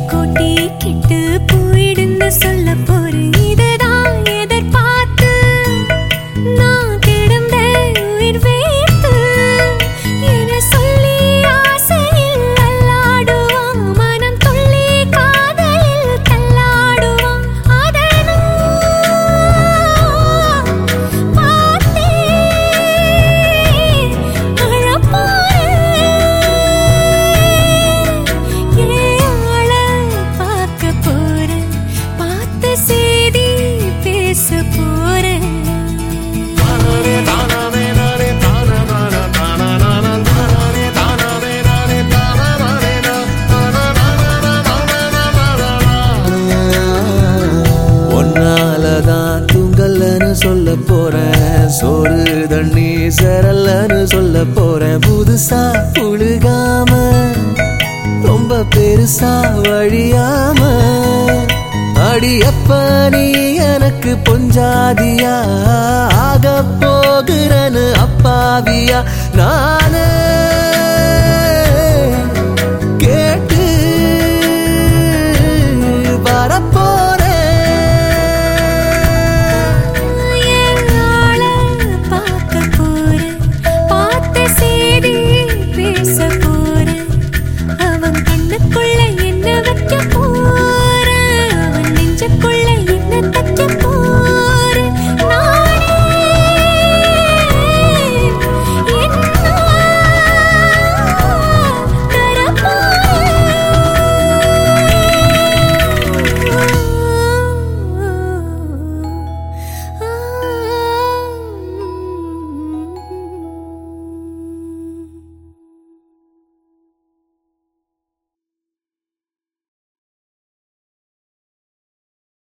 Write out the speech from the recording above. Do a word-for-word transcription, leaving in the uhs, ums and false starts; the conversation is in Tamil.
கூட்டி கிட்டு போயிடுன்னு சொல்ல போறேன். இதுதான் எதிர்பார்த்து நான் கிடந்த உயிர் வேத்து என சொல்லி ஆசையில் அல்லாடுவான். மனம் துள்ளி காதலில் தள்ளாடுவான். அதனும் பார்த்தே அழப்போறேன். ஏழ பார்க்க போறேன். பார்த்த செய்தி பேச போறேன். ஒன்னாலதான் தூங்கலன்னு சொல்ல போறேன். சோறு தண்ணி சரல்லன்னு சொல்ல போறேன். புதுசா புழுகாம ரொம்ப பெருசா வழியாம அடி அப்ப நீ எனக்கு பொஞ்சாதியா ஆக போகிறன்னு அப்பாவியா நானு